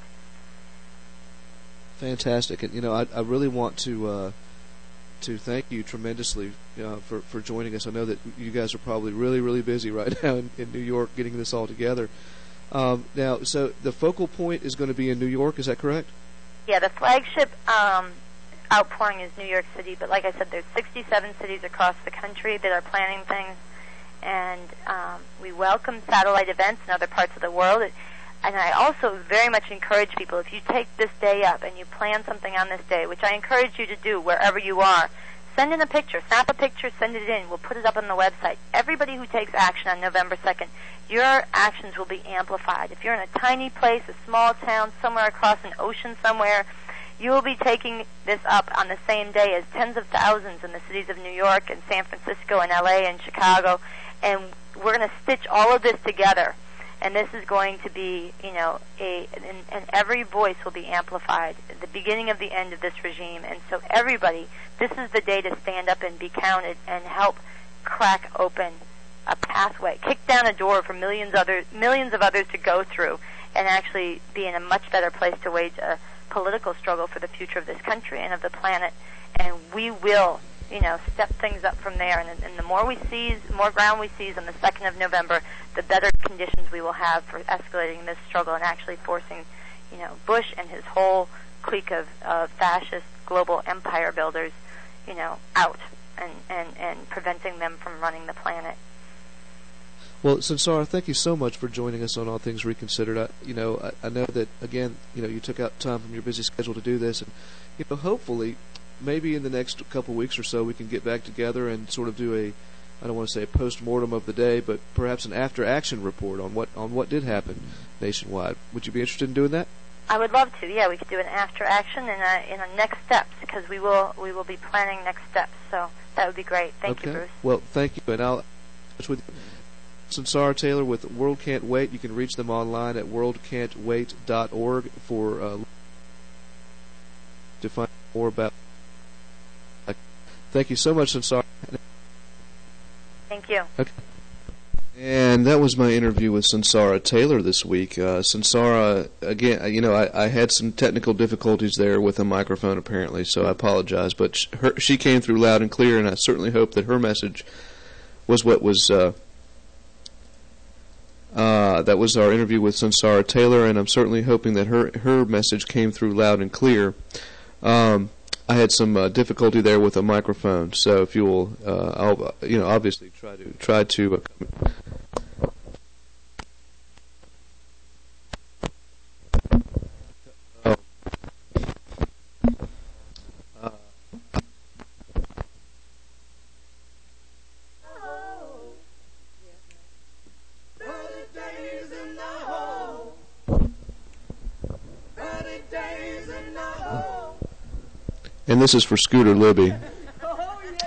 Fantastic. And, you know, I, I really want to uh, to thank you tremendously uh, for, for joining us. I know that you guys are probably really, really busy right now in, in New York getting this all together. Um, now, so the focal point is going to be in New York, is that correct? Yeah, the flagship um, outpouring is New York City, but like I said, there's sixty-seven cities across the country that are planning things, and um, we welcome satellite events in other parts of the world. It, and I also very much encourage people, if you take this day up and you plan something on this day, which I encourage you to do wherever you are, send in a picture, snap a picture, send it in. We'll put it up on the website. Everybody who takes action on November second, your actions will be amplified. If you're in a tiny place, a small town, somewhere across an ocean somewhere, you will be taking this up on the same day as tens of thousands in the cities of New York and San Francisco and L A and Chicago. And we're going to stitch all of this together. And this is going to be, you know, a and, and every voice will be amplified at the beginning of the end of this regime. And so everybody, this is the day to stand up and be counted and help crack open a pathway, kick down a door for millions other millions of others to go through, and actually be in a much better place to wage a political struggle for the future of this country and of the planet. And we will, you know, step things up from there. And, and the more we seize, more ground we seize on the second of November, the better conditions we will have for escalating this struggle and actually forcing, you know, Bush and his whole clique of, of fascist global empire builders, you know, out and, and, and preventing them from running the planet. Well, Sunsara, thank you so much for joining us on All Things Reconsidered. I, you know, I, I know that, again, you know, you took out time from your busy schedule to do this, and, you know, hopefully, maybe in the next couple of weeks or so, we can get back together and sort of do a, I don't want to say a post-mortem of the day, but perhaps an after-action report on what on what did happen nationwide. Would you be interested in doing that? I would love to. Yeah, we could do an after-action and a, in a next steps, because we will we will be planning next steps. So that would be great. Thank okay. you, Bruce. Well, thank you, and I'll with Sunsara Taylor with World Can't Wait. You can reach them online at world can't wait dot org for uh, to find more about. Thank you so much, Sunsara. Thank you. Okay. And that was my interview with Sansara Taylor this week. Uh, Sansara, again, you know, I, I had some technical difficulties there with a microphone apparently, so I apologize. But sh- her, she came through loud and clear, and I certainly hope that her message was what was. Uh, uh, that was our interview with Sansara Taylor, and I'm certainly hoping that her her message came through loud and clear. Um, I had some uh, difficulty there with a microphone, so if you will, uh, I'll, you know, obviously try to try to. Uh, And this is for Scooter Libby. Oh, yeah.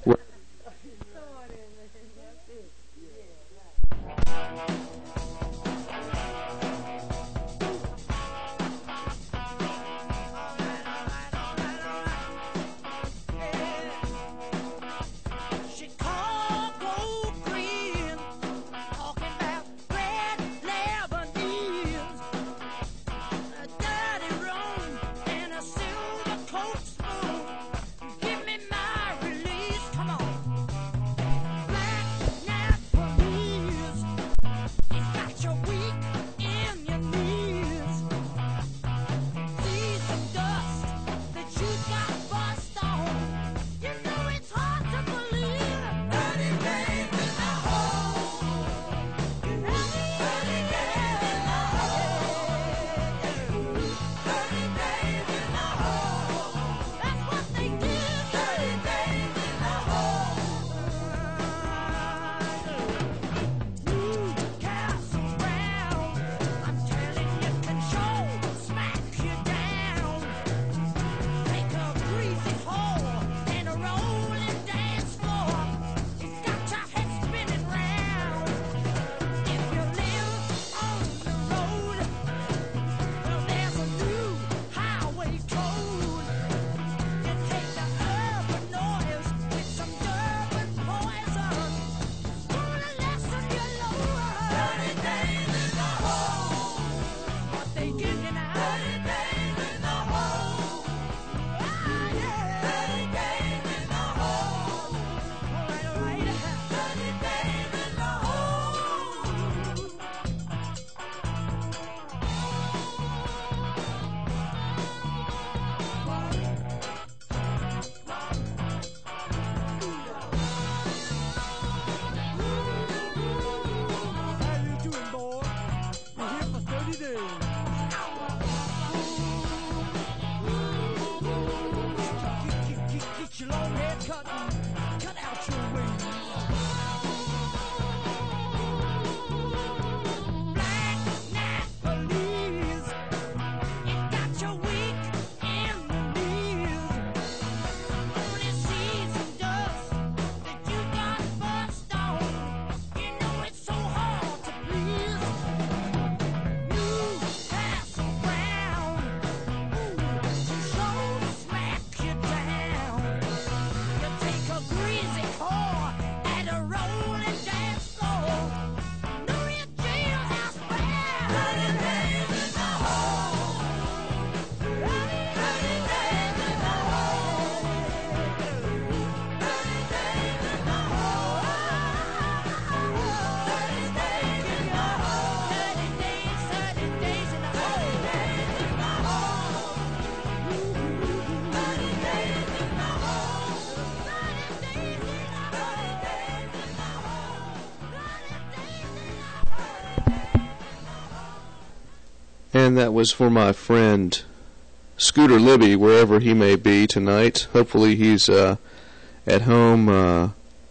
And that was for my friend Scooter Libby, wherever he may be tonight. Hopefully he's uh, at home uh,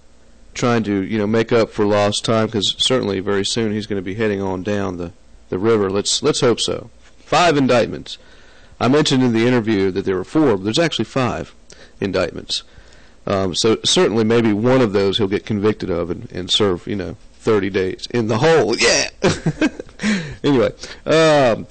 trying to, you know, make up for lost time, because certainly very soon he's going to be heading on down the, the river. Let's let's hope so. Five indictments. I mentioned in the interview that there were four, but there's actually five indictments. Um, so certainly maybe one of those he'll get convicted of and, and serve, you know, thirty days in the hole. Yeah! Anyway, um,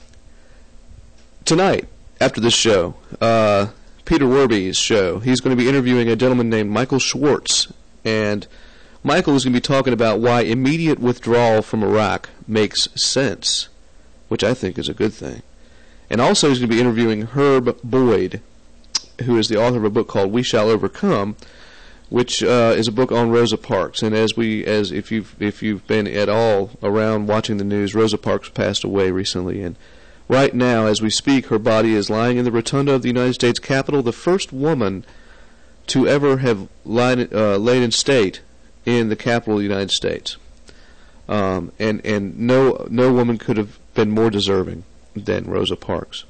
tonight, after this show, uh, Peter Werby's show, he's going to be interviewing a gentleman named Michael Schwartz. And Michael is going to be talking about why immediate withdrawal from Iraq makes sense, which I think is a good thing. And also he's going to be interviewing Herb Boyd, who is the author of a book called We Shall Overcome, which uh, is a book on Rosa Parks. And as we, as if you've if you've been at all around watching the news, Rosa Parks passed away recently, and right now, as we speak, her body is lying in the rotunda of the United States Capitol, the first woman to ever have lied, uh, laid in state in the capital of the United States. Um, and and no no woman could have been more deserving than Rosa Parks.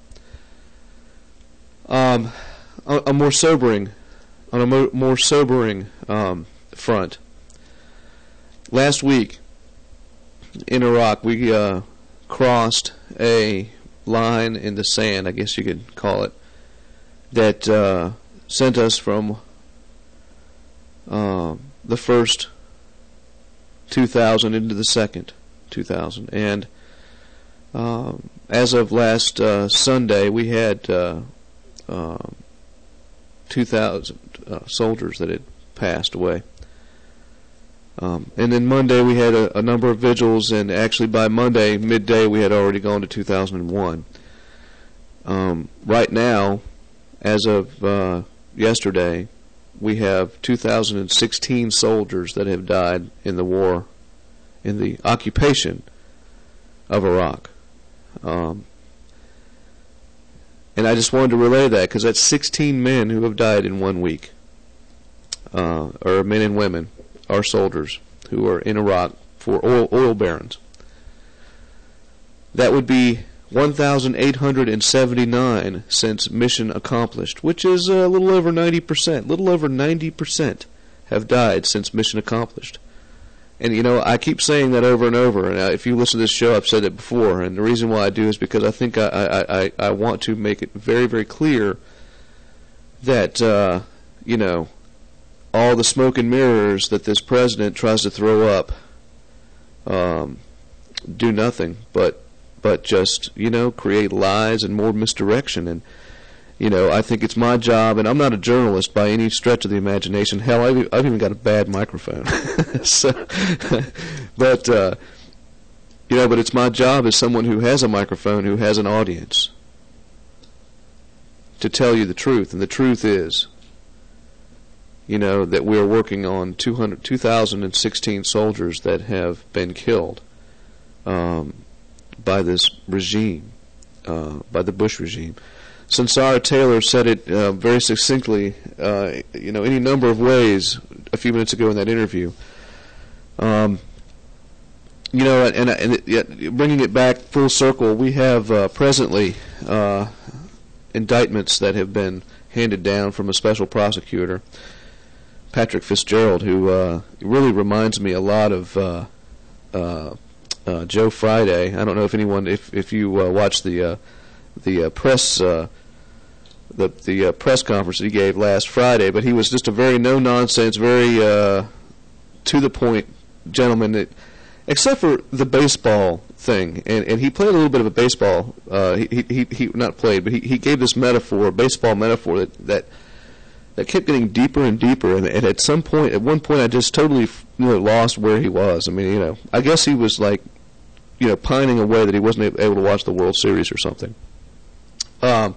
Um, a, a more sobering, on a mo- more sobering um, front. Last week in Iraq, we uh, crossed a line in the sand, I guess you could call it, that uh, sent us from uh, the first two thousand into the second two thousand. And um, as of last uh, Sunday, we had uh, uh, two thousand uh, soldiers that had passed away. Um, and then Monday we had a, a number of vigils, and actually by Monday midday we had already gone to two thousand one. Um, right now, as of uh, yesterday, we have two thousand sixteen soldiers that have died in the war, in the occupation of Iraq. Um, and I just wanted to relay that because that's sixteen men who have died in one week, uh, or men and women, our soldiers who are in Iraq for oil, oil barons. That would be one thousand eight hundred seventy-nine since mission accomplished, which is a little over ninety percent. Little over ninety percent have died since mission accomplished. And, you know, I keep saying that over and over. And if you listen to this show, I've said it before. And the reason why I do is because I think I, I, I, I want to make it very, very clear that, uh, you know, all the smoke and mirrors that this president tries to throw up um, do nothing but but just, you know, create lies and more misdirection. And, you know, I think it's my job, and I'm not a journalist by any stretch of the imagination. Hell, I've, I've even got a bad microphone. so, but, uh, you know, but it's my job as someone who has a microphone, who has an audience, to tell you the truth. And the truth is, you know, that we are working on two hundred, two thousand sixteen soldiers that have been killed um, by this regime, uh, by the Bush regime. Sunsara Taylor said it uh, very succinctly, uh, you know, any number of ways a few minutes ago in that interview. Um, you know, and, and it, yet bringing it back full circle, we have uh, presently uh, indictments that have been handed down from a special prosecutor, Patrick Fitzgerald, who uh, really reminds me a lot of uh, uh, uh, Joe Friday. I don't know if anyone, if if you uh, watched the uh, the uh, press uh, the the uh, press conference he gave last Friday, but he was just a very no nonsense, very uh, to the point gentleman. That, except for the baseball thing, and and he played a little bit of a baseball. Uh, he he he not played, but he he gave this metaphor, baseball metaphor that that. that kept getting deeper and deeper, and, and at some point, at one point, I just totally, you know, lost where he was. I mean, you know, I guess he was like, you know, pining away that he wasn't able to watch the World Series or something. Um,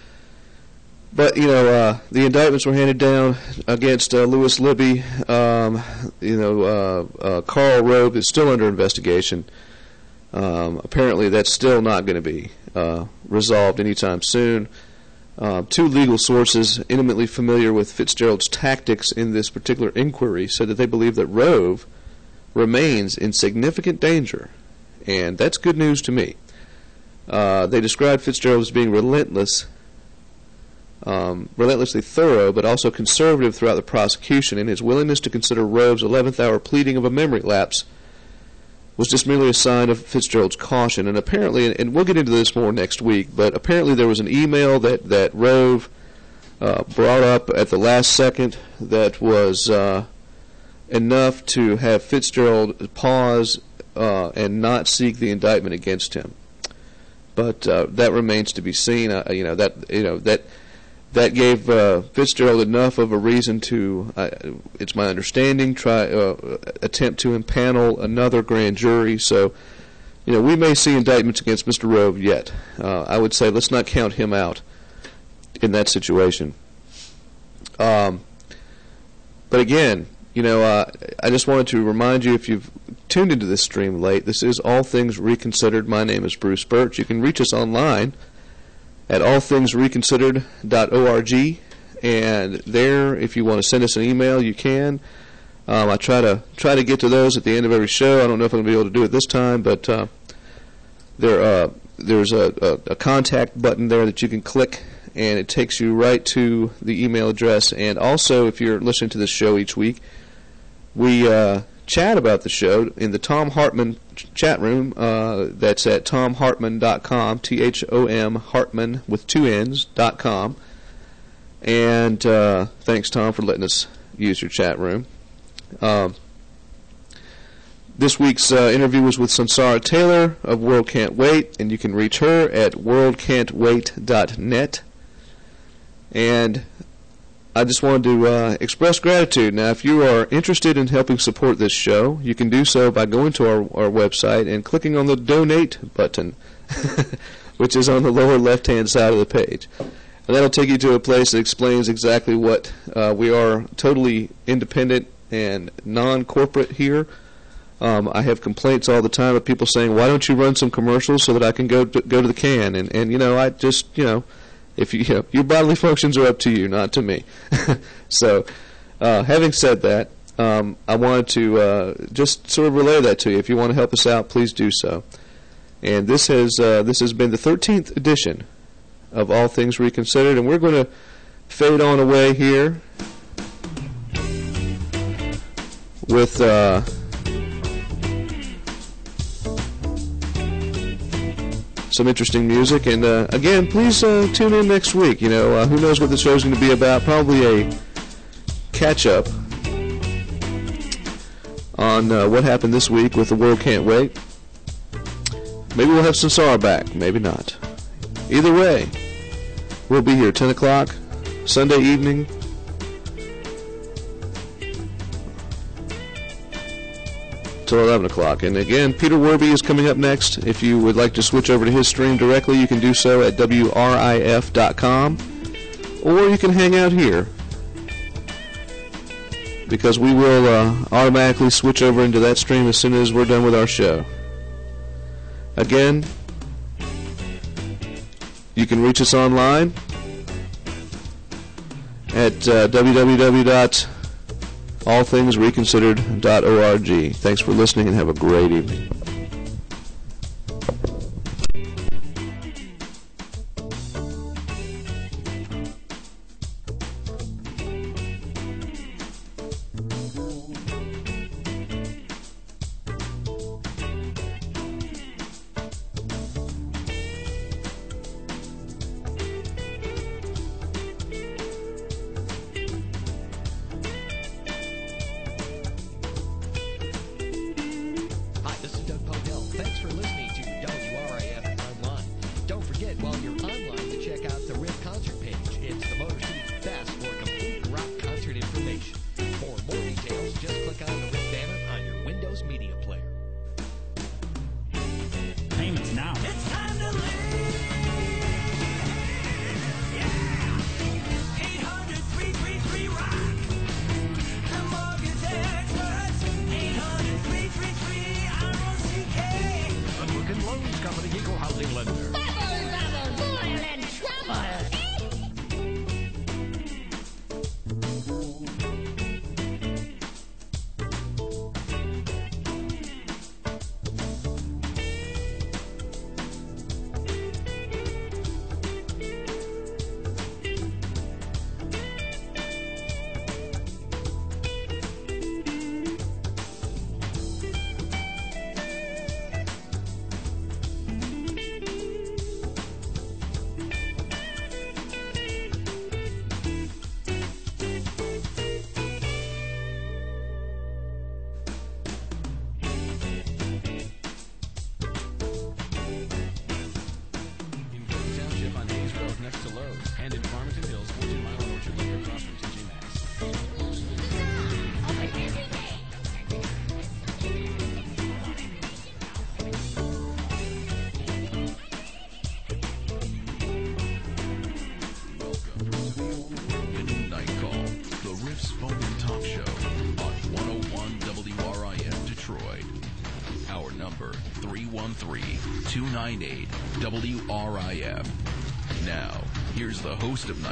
but you know, uh, the indictments were handed down against uh, Louis Libby. Um, you know, uh, uh, Karl Rove is still under investigation. Um, apparently, that's still not going to be uh, resolved anytime soon. Uh, two legal sources intimately familiar with Fitzgerald's tactics in this particular inquiry said that they believe that Rove remains in significant danger, and that's good news to me. Uh, they described Fitzgerald as being relentless, um, relentlessly thorough, but also conservative throughout the prosecution, and his willingness to consider Rove's eleventh hour pleading of a memory lapse was just merely a sign of Fitzgerald's caution. And apparently, and we'll get into this more next week, but apparently there was an email that, that Rove uh, brought up at the last second that was uh, enough to have Fitzgerald pause uh, and not seek the indictment against him. But uh, that remains to be seen. Uh, you know that you know that that gave uh, Fitzgerald enough of a reason to, uh, it's my understanding, try uh, attempt to impanel another grand jury. So, you know, we may see indictments against Mister Rove yet. Uh, I would say let's not count him out in that situation. Um, but again, you know, uh, I just wanted to remind you, if you've tuned into this stream late, this is All Things Reconsidered. My name is Bruce Birch. You can reach us online at all things reconsidered dot org, and there, if you want to send us an email, you can. Um, I try to try to get to those at the end of every show. I don't know if I'm going to be able to do it this time, but uh, there uh, there's a, a, a contact button there that you can click, and it takes you right to the email address. And also, if you're listening to this show each week, we uh, chat about the show in the Thom Hartmann ch- chat room. Uh, that's at tom hartmann dot com, T H O M, Hartmann with two N's, dot com. And uh, thanks, Tom, for letting us use your chat room. Um, this week's uh, interview was with Sansara Taylor of World Can't Wait, and you can reach her at world can't wait dot net. And I just wanted to uh, express gratitude. Now, if you are interested in helping support this show, you can do so by going to our, our website and clicking on the Donate button, which is on the lower left-hand side of the page. And that'll take you to a place that explains exactly what uh, we are totally independent and non-corporate here. Um, I have complaints all the time of people saying, why don't you run some commercials so that I can go to, go to the can? And, and, you know, I just, you know, If you, you know, your bodily functions are up to you, not to me. So, uh, having said that, um, I wanted to uh, just sort of relay that to you. If you want to help us out, please do so. And this has uh, this has been the thirteenth edition of All Things Reconsidered, and we're going to fade on away here with Uh, some interesting music, and uh, again, please uh, tune in next week. You know, uh, who knows what the show's going to be about? Probably a catch-up on uh, what happened this week with The World Can't Wait. Maybe we'll have Sansara back, maybe not. Either way, we'll be here ten o'clock Sunday evening. Till eleven o'clock. And again, Peter Werby is coming up next. If you would like to switch over to his stream directly, you can do so at W R I F dot com, or you can hang out here, because we will uh, automatically switch over into that stream as soon as we're done with our show. Again, you can reach us online at uh, w w w dot all things reconsidered dot org. Thanks for listening, and have a great evening. This is number three one three, two nine eight, W R I F. Now, here's the host of